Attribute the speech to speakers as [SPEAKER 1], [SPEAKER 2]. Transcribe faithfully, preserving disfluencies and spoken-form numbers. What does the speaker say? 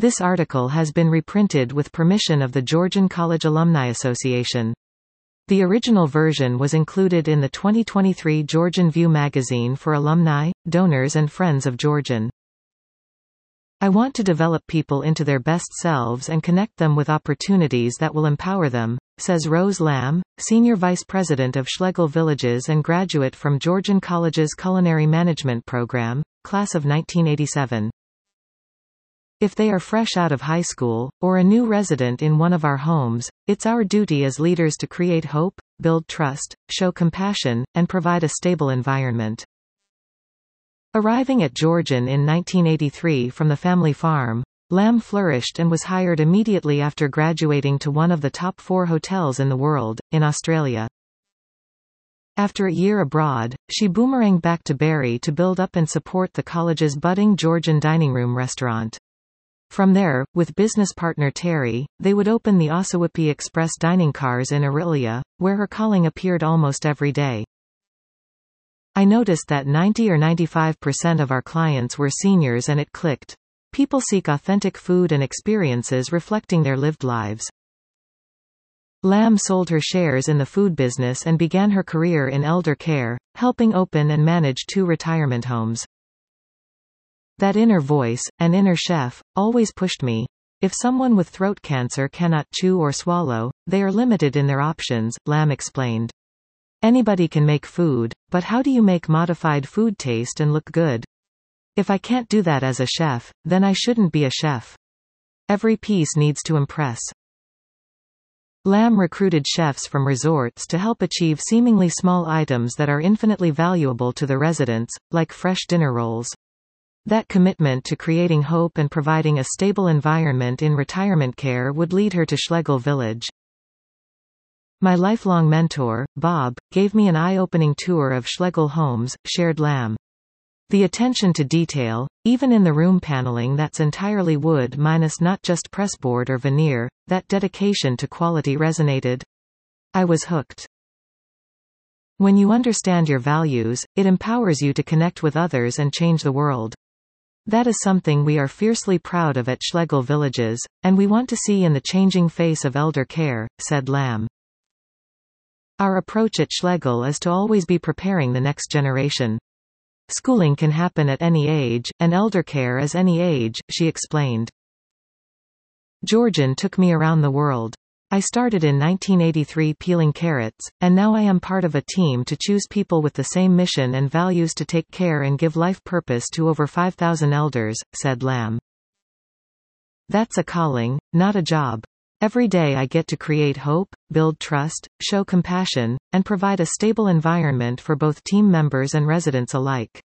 [SPEAKER 1] This article has been reprinted with permission of the Georgian College Alumni Association. The original version was included in the twenty twenty-three Georgian View magazine for alumni, donors and friends of Georgian. I want to develop people into their best selves and connect them with opportunities that will empower them, says Rose Lamb, Senior Vice President of Schlegel Villages and graduate from Georgian College's Culinary Management Program, class of nineteen eighty-seven. If they are fresh out of high school, or a new resident in one of our homes, it's our duty as leaders to create hope, build trust, show compassion, and provide a stable environment. Arriving at Georgian in nineteen eighty-three from the family farm, Lamb flourished and was hired immediately after graduating to one of the top four hotels in the world, in Australia. After a year abroad, she boomeranged back to Barrie to build up and support the college's budding Georgian dining room restaurant. From there, with business partner Terry, they would open the Ossawippi Express dining cars in Orillia, where her calling appeared almost every day. I noticed that ninety or ninety-five percent of our clients were seniors and it clicked. People seek authentic food and experiences reflecting their lived lives. Lamb sold her shares in the food business and began her career in elder care, helping open and manage two retirement homes. That inner voice, an inner chef, always pushed me. If someone with throat cancer cannot chew or swallow, they are limited in their options, Lamb explained. Anybody can make food, but how do you make modified food taste and look good? If I can't do that as a chef, then I shouldn't be a chef. Every piece needs to impress. Lamb recruited chefs from resorts to help achieve seemingly small items that are infinitely valuable to the residents, like fresh dinner rolls. That commitment to creating hope and providing a stable environment in retirement care would lead her to Schlegel Village. My lifelong mentor, Bob, gave me an eye-opening tour of Schlegel homes, shared Lamb. The attention to detail, even in the room paneling that's entirely wood minus not just pressboard or veneer, that dedication to quality resonated. I was hooked. When you understand your values, it empowers you to connect with others and change the world. That is something we are fiercely proud of at Schlegel Villages, and we want to see in the changing face of elder care, said Lamb. Our approach at Schlegel is to always be preparing the next generation. Schooling can happen at any age, and elder care is any age, she explained. Georgian took me around the world. I started in nineteen eighty-three peeling carrots, and now I am part of a team to choose people with the same mission and values to take care and give life purpose to over five thousand elders, said Lamb. That's a calling, not a job. Every day I get to create hope, build trust, show compassion, and provide a stable environment for both team members and residents alike.